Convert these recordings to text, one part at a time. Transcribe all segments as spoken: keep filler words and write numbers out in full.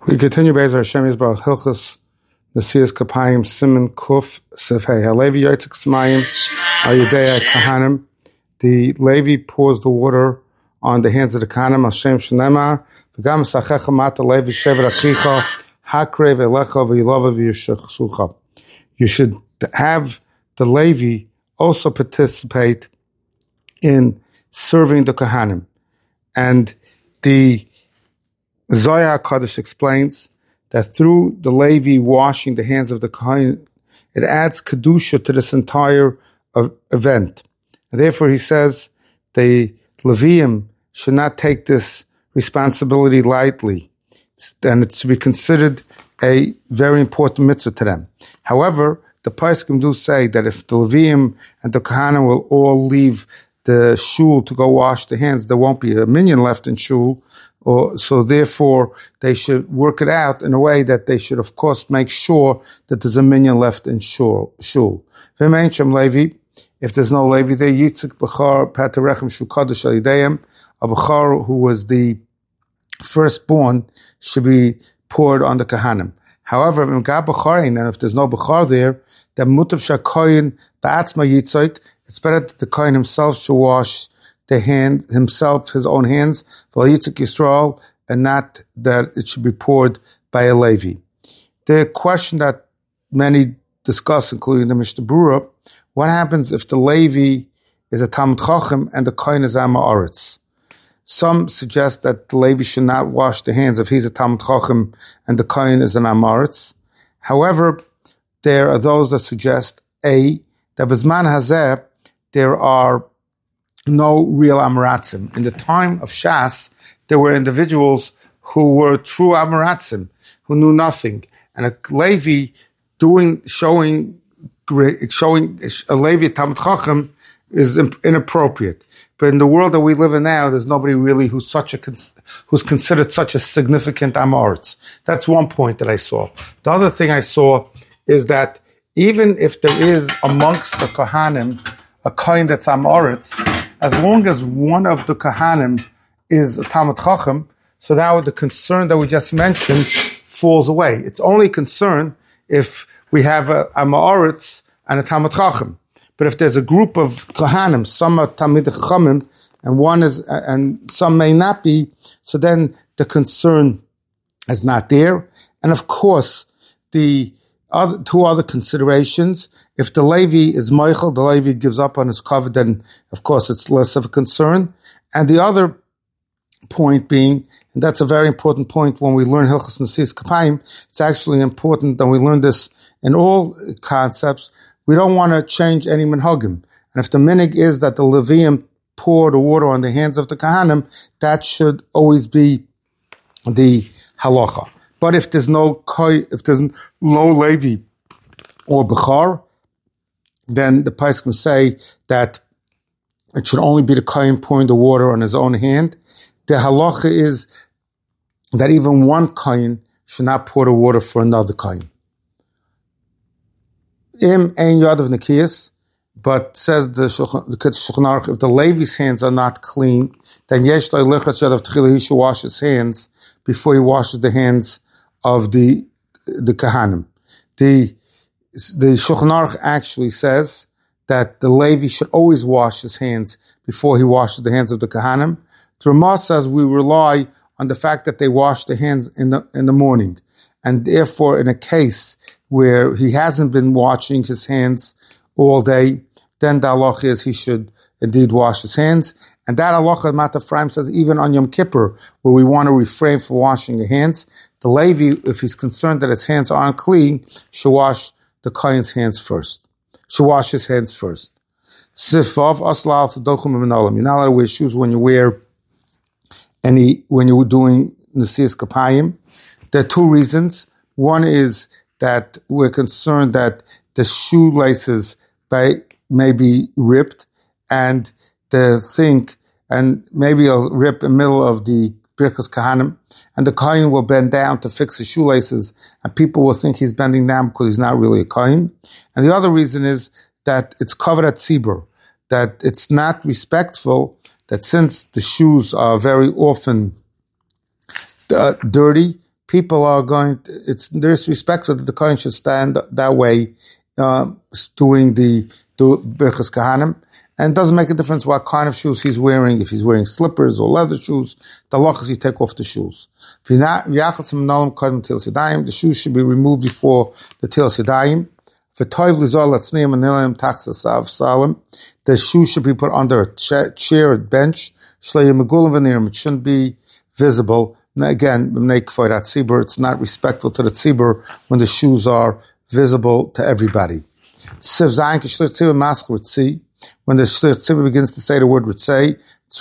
We continue Be'ezer Hashem Yisbarach Hilchos Nesias Kapayim Siman Kuf Sefhei HaLevi Yotzek Smayim Ayudei Kahanim. The Levi pours the water on the hands of the Kahanim. Hashem Shneimar V'gam Sachecha Mata Levi Shever Achicha Hakrev Elecha V'Yilova V'Yishachsucha. You should have the Levi also participate in serving the Kahanim. And the Zohar HaKadosh explains that through the Levi washing the hands of the Kohen, it adds Kedusha to this entire uh, event. And therefore he says the Leviim should not take this responsibility lightly, and it's to be considered a very important mitzvah to them. However, the Poskim do say that if the Leviim and the Kohanim will all leave the shul to go wash the hands, there won't be a minyan left in shul. Or, so therefore, they should work it out in a way that they should, of course, make sure that there's a minyan left in shul. shul. Levi, if there's no Levi there, Yitzchak Bechar Patarechem Shu Kadosh Alideim, a Bechar who was the firstborn should be poured on the Kahanim. However, and if there's no Bechar there, then Mutav Shakoyin Ba'atzma Yitzchak, it's better that the Kohen himself should wash the hand, himself, his own hands, Yitzchak Yisrael, and not that it should be poured by a Levi. The question that many discuss, including the Mishnah Berurah, what happens if the Levi is a Talmid Chacham and the Kohen is Am Haaretz? Some suggest that the Levi should not wash the hands if he's a Talmid Chacham and the Kohen is an Am Haaretz. However, there are those that suggest, A, that B'zman Hazeh, there are no real Amaratzim. In the time of Shas, there were individuals who were true Amaratzim, who knew nothing. And a Levi doing, showing, showing a Levi Talmid Chacham is inappropriate. But in the world that we live in now, there's nobody really who's such a, who's considered such a significant Am Haaretz. That's one point that I saw. The other thing I saw is that even if there is amongst the Kohanim a Kohen that's Am Haaretz, as long as one of the Kohanim is a Talmid Chacham, so now the concern that we just mentioned falls away. It's only concern if we have a Am Haaretz and a Talmid Chacham. But if there's a group of Kohanim, some are Talmid Chachamim, and one is, and some may not be, so then the concern is not there. And of course, the other, two other considerations. If the Levi is Moichel, the Levi gives up on his covet, then of course it's less of a concern. And the other point being, and that's a very important point when we learn Hilchos Nesias Kapayim, it's actually important that we learn this in all concepts. We don't want to change any minhagim. And if the minig is that the Leviim pour the water on the hands of the Kahanim, that should always be the halacha. But if there's no if there's no Levi or Bechar, then the Poskim say that it should only be the Kohen pouring the water on his own hand. The halacha is that even one Kohen should not pour the water for another Kohen. Im ein yad of Nikias, but says the Shulchan Aruch, if the Levi's hands are not clean, then yesh lo lichat yad of tchila, he should wash his hands before he washes the hands of the the Kahanim. The the Shulchan Aruch actually says that the Levi should always wash his hands before he washes the hands of the Kahanim. The Ramah says we rely on the fact that they wash the hands in the in the morning, and therefore in a case where he hasn't been washing his hands all day, then the halacha is he should indeed wash his hands. And that halacha, Mat Ephraim says, even on Yom Kippur, where we want to refrain from washing the hands, the Levi, if he's concerned that his hands aren't clean, should wash the Kohen's hands first. Should wash his hands first. Sifav aslal tzedochem v'menolim. You're not allowed to wear shoes when you wear any, when you're doing Nesias Kapayim. There are two reasons. One is that we're concerned that the shoelaces may be ripped, and the thing, and maybe a rip in the middle of the Birkas Kahanim, and the Kohen will bend down to fix his shoelaces, and people will think he's bending down because he's not really a Kohen. And the other reason is that it's covered at Tzibur, that it's not respectful, that since the shoes are very often uh, dirty, people are going, to, it's disrespectful that the Kohen should stand that way, uh, doing the, do Birchas Kahanim. And it doesn't make a difference what kind of shoes he's wearing, if he's wearing slippers or leather shoes. The halach is you take off the shoes. The shoes should be removed before the Tilas Yadayim. The shoes should be put under a chair, a bench. It shouldn't be visible. Again, it's not respectful to the tzibur when the shoes are visible to everybody. When the Shlich Tzibur begins to say the word Ritzei,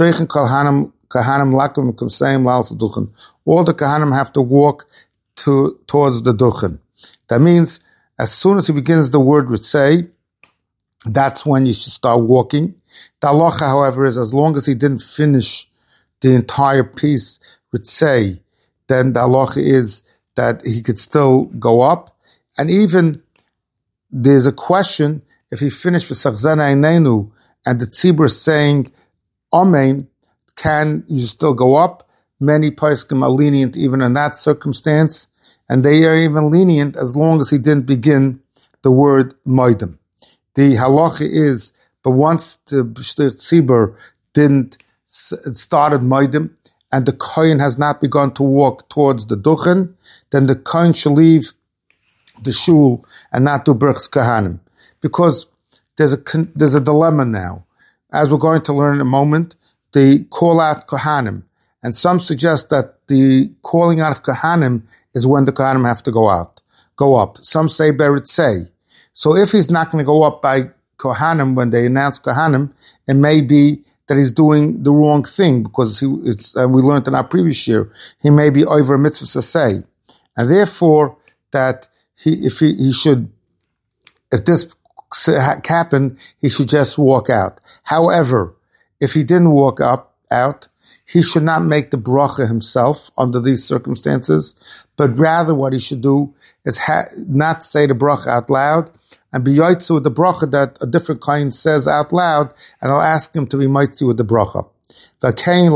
all the Kahanim have to walk to, towards the Duchen. That means, as soon as he begins the word Ritzei, that's when you should start walking. The halacha, however, is as long as he didn't finish the entire piece Ritzei, then the halacha is that he could still go up. And even there's a question, if he finished with Sachzana Einenu and the tzibur is saying Amen, can you still go up? Many poskim are lenient even in that circumstance, and they are even lenient as long as he didn't begin the word Moedim. The halacha is, but once the tzibur didn't started Moedim and the kohen has not begun to walk towards the duchen, then the kohen should leave the shul and not do Birchas Kahanim. Because there's a there's a dilemma now. As we're going to learn in a moment, they call out Kohanim. And some suggest that the calling out of Kohanim is when the Kohanim have to go out, go up. Some say Beritzei. So if he's not going to go up by Kohanim when they announce Kohanim, it may be that he's doing the wrong thing, because he, it's, and we learned in our previous year, he may be over a mitzvah saseh. And therefore, that he, if he, he should, if this happened, he should just walk out. However, if he didn't walk up out, he should not make the bracha himself under these circumstances, but rather what he should do is ha- not say the bracha out loud and be yoitzu with the bracha that a different kohen says out loud, and I'll ask him to be yoitzu with the bracha. And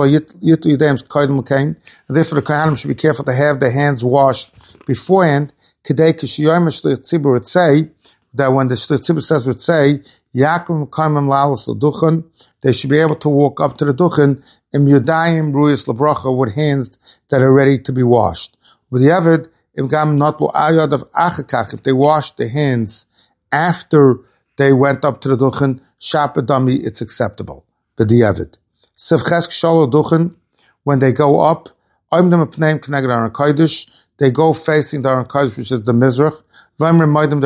therefore the kohanim should be careful to have their hands washed beforehand, that when the Shlich Tzibur says Ritzei, Yaakov Kaimim Lalas L'Duchen, they should be able to walk up to the Duchen in Yudayim Ruyas L'Bracha with hands that are ready to be washed. With the Yavid, Im Gam Notlu Ayad of Achakach, if they washed their hands after they went up to the Duchen, Shapadami, it's acceptable. With the Yavid. Sivchesk Shalo Duchen, when they go up, Oim Dem Apneim Kneged Aron Kodesh, they go facing the Aron Kodesh, which is the Mizrach. They say Moedim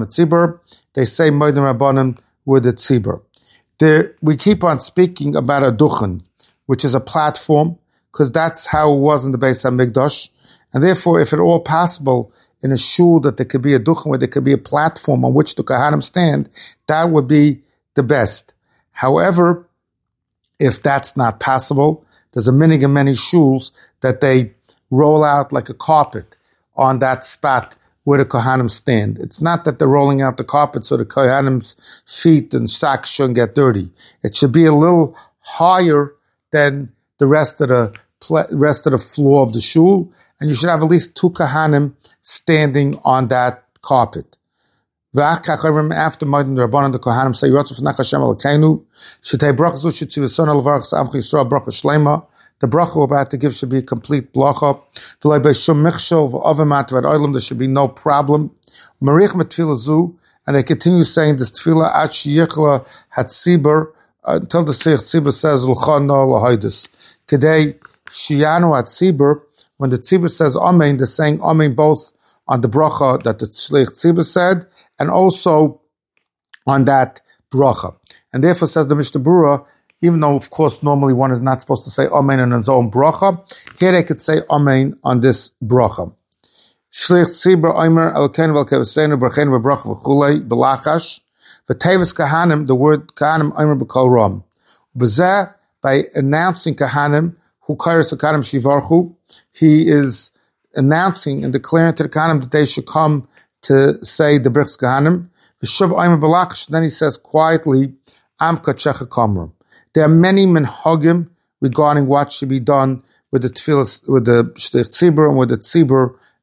Rabbanim with the tzibur. There, we keep on speaking about a duchen, which is a platform, because that's how it was in the Beis HaMikdash. And therefore, if at all possible, in a shul that there could be a duchen, where there could be a platform on which the Kohanim stand, that would be the best. However, if that's not possible, there's a minig in many shuls that they roll out like a carpet on that spot where the Kohanim stand. It's not that they're rolling out the carpet so the Kohanim's feet and socks shouldn't get dirty. It should be a little higher than the rest of the rest of the floor of the shul, and you should have at least two Kohanim standing on that carpet. After Moedim the Rabbanan, the Kohanim say, "Yotzav Nach Hashem Elokeinu, Shetei Bracha Zu Shetzivasona Levarach Samcha Yisrael Bracha Shlema." The bracha we're about to give should be a complete bracha. There should be no problem. And they continue saying this tefillah until the tzibur says Kedei shiyanu hatzibur. When the tzibur says amen, they're saying amen both on the bracha that the shlich tzibur said and also on that bracha. And therefore, says the Mishnah Berurah, even though, of course, normally one is not supposed to say Amen on his own bracha, here they could say Amen on this bracha. Shlich tzibur omer elkeinu v'elkeinu b'rcheinu v'bracha v'chulei b'lachash v'tevis kahanim, the word kahanim omer b'kol ram. B'zeh, by announcing kahanim, who kairos kahanim shivarchu, he is announcing and declaring to the kahanim that they should come to say the Birchas Kahanim. V'shuv omer b'lachash, then he says quietly, Am kachecha kamram. There are many minhagim regarding what should be done with the tefillah, with the shlich tzibur and with the tzibur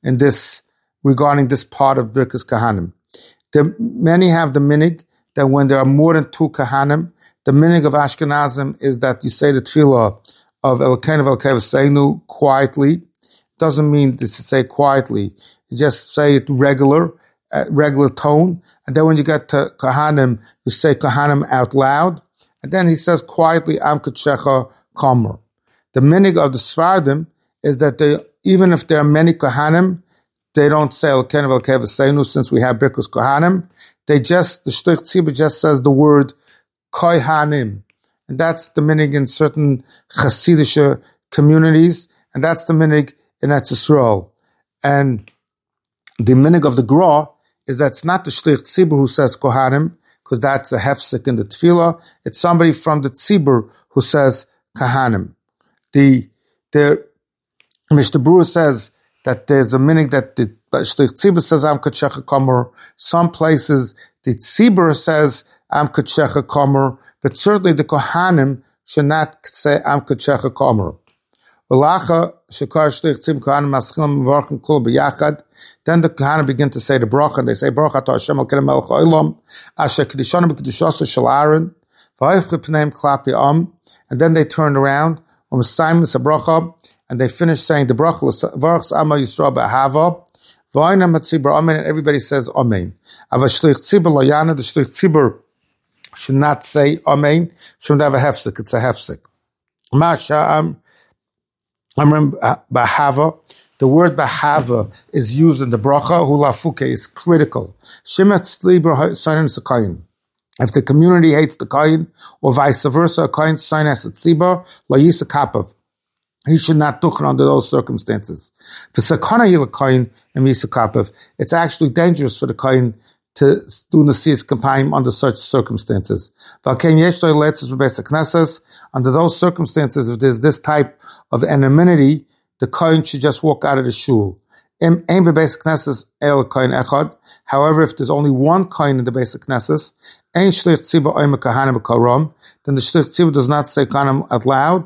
in this, regarding this part of Birkas Kahanim. The, many have the minig that when there are more than two Kahanim, the minig of Ashkenazim is that you say the tefillah of Elokeinu v'Elokei V'seinu quietly. Doesn't mean to say quietly. You just say it regular, uh, regular tone. And then when you get to Kahanim, you say Kahanim out loud. And then he says quietly, Am Kadshecha Kamer. The minig of the Sfardim is that they, even if there are many Kahanim, they don't say Elokeinu v'Elokei V'seinu since we have Birkus Kahanim. They just, the Shlich Tzibur just says the word Kohanim. And that's the minig in certain Chassidish communities. And that's the minig in Eretz Yisrael. And the minig of the Gra is that it's not the Shlich Tzibur who says Kohanim, because that's a hefsek in the tefillah. It's somebody from the Tzibur who says Kahanim. The, the Mishnah Berurah says that there's a minig that the Shlich Tzibur says Am Kadshecha Kamer. Some places the Tzibur says Am Kadshecha Kamer, but certainly the Kohanim should not say Am Kadshecha Kamer. V'lacha shekar Shlich Tzibur Kohanim maschilim mevarchim kol b'yachad. Then the Kohanim begin to say the bracha, and they say bracha to Hashem Elokeinu melech haolam asher kedishanu b'kedushaso shel Aaron v'hayifchu pneim klapi am. And then they turn around on Simon bracha, and they finish saying the bracha v'archs Amma Yisrael b'ahava v'ayna matzibur amen, and everybody says amen. Ava Shlich Tzibur lo yana, the Shlich Tzibur should not say amen. Shouldn't have a hefsek. It's a hefsek. Masha Amrim Bahava. The word Bahava is used in the bracha. Hulafuke is critical. Shemetz liber soinen sakayin. If the community hates the kayin, or vice versa, a kayin soines at tzibur la yisa kapav. He should not tuchen under those circumstances. For sakana hila kayin and yisa kapav, it's actually dangerous for the kayin to do Nasias Kapayim under such circumstances. Under those circumstances, if there's this type of anonymity, the kohen should just walk out of the shul. However, if there's only one kohen in the basic knesses, then the shlich tzibur does not say kahanim out loud.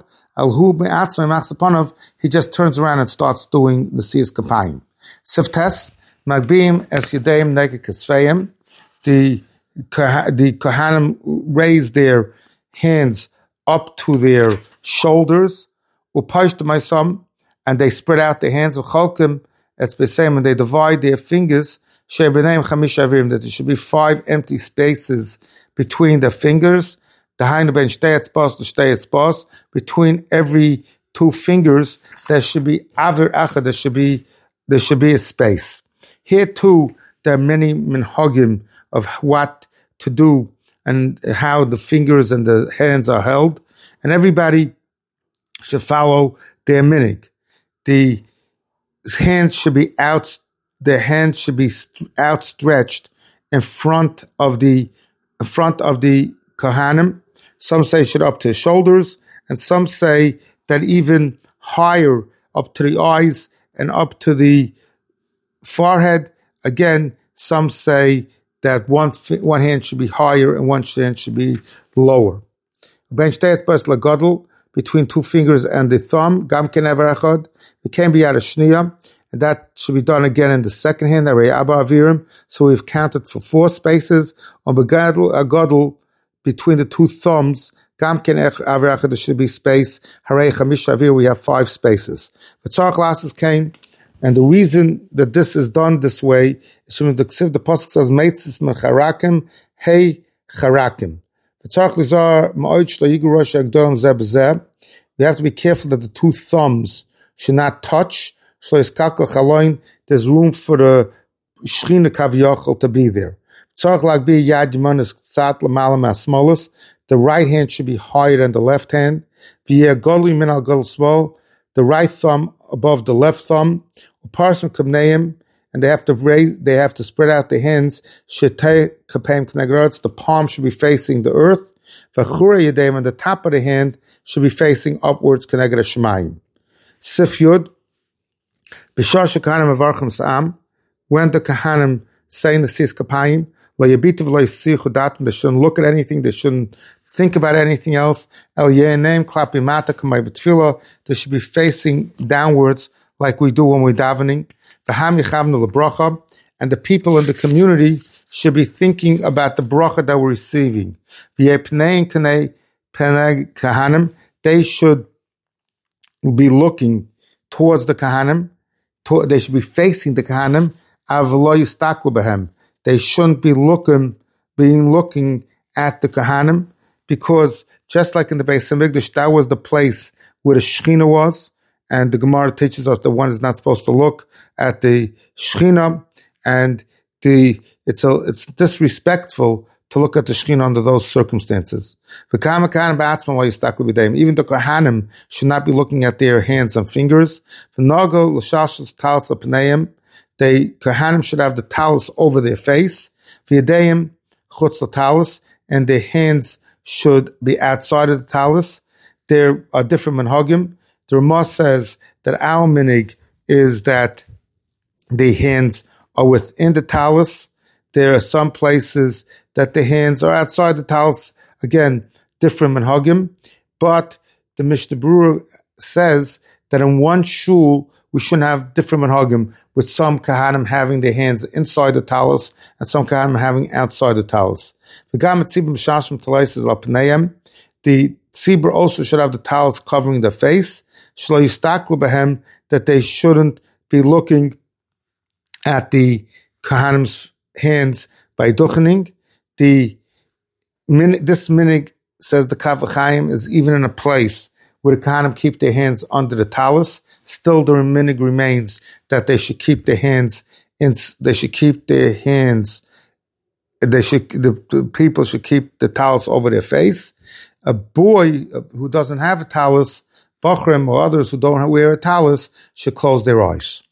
He just turns around and starts doing Nasias Kapayim. Siftes Magbim es Yedeim Neged Kesveim. The the Kohanim raise their hands up to their shoulders. Upashto Maisam, and they spread out their hands of Chalkim. It's the same, and they divide their fingers. Shebeneim Chamish Avrim, that there should be five empty spaces between the fingers. Dahainu ben Shtei Etzbos to Shtei Etzbos, between every two fingers there should be Avir Achad. There should be there should be a space. Here too, there are many minhagim of what to do and how the fingers and the hands are held, and everybody should follow their minig. The hands should be out. The hands should be outstretched in front of the in front of the kohanim. Some say it should up to his shoulders, and some say that even higher, up to the eyes and up to the forehead. Again, some say that one one hand should be higher and one hand should be lower. Ben shtei etzbos lagadol, between two fingers and the thumb. Gam ken ever echad. It can be at a shniya, and that should be done again in the second hand. So we've counted for four spaces. On begadol agadol, between the two thumbs. Gam ken ever echad, there should be space. Harei chamish avir, we have five spaces. But tzar glasses came. And the reason that this is done this way is from the Ksiv, the Pasuk says, Meitzis mecharakim, hey charakim. We have to be careful that the two thumbs should not touch. There's room for the Shechina Kaviyachol to be there. The right hand should be higher than the left hand. The right thumb above the left thumb, and they have to raise, they have to spread out the hands. The palm should be facing the earth. And the top of the hand should be facing upwards. Sif Yud, when the Kohanim say Nasias Kapayim, they shouldn't look at anything, they shouldn't think about anything else. They should be facing downwards like we do when we're davening. V'ham yichavnu lebracha, and the people in the community should be thinking about the bracha that we're receiving. V'yepnei kanei penei kahanim, they should be looking towards the kahanim. To, they should be facing the kahanim. Avlo yistaklu behem. They shouldn't be looking, being looking at the kahanim, because just like in the Beis Hamikdash, that was the place where the Shechina was, and the Gemara teaches us that one is not supposed to look at the Shechina, and the it's a, it's disrespectful to look at the Shechina under those circumstances. Even the Kohanim should not be looking at their hands and fingers. The Kohanim should have the talis over their face, and their hands should be outside of the talis. There are different minhagim. The Ramah says that our minig is that the hands are within the talis. There are some places that the hands are outside the talis. Again, different minhagim. But the Mishnah Berurah says that in one shul we shouldn't have different minhagim, with some kahanim having their hands inside the talis and some kahanim having outside the talis. The tzibur also should have the talis covering the face, that they shouldn't be looking at the kahanim's hands by duchening. The this minig, says the Kaf HaChaim, is even in a place where the kahanim keep their hands under the talis. Still, the minig remains that they should keep their hands in. They should keep their hands. They should. The, the people should keep the talis over their face. A boy who doesn't have a talis, bachrim or others who don't wear a talis, should close their eyes.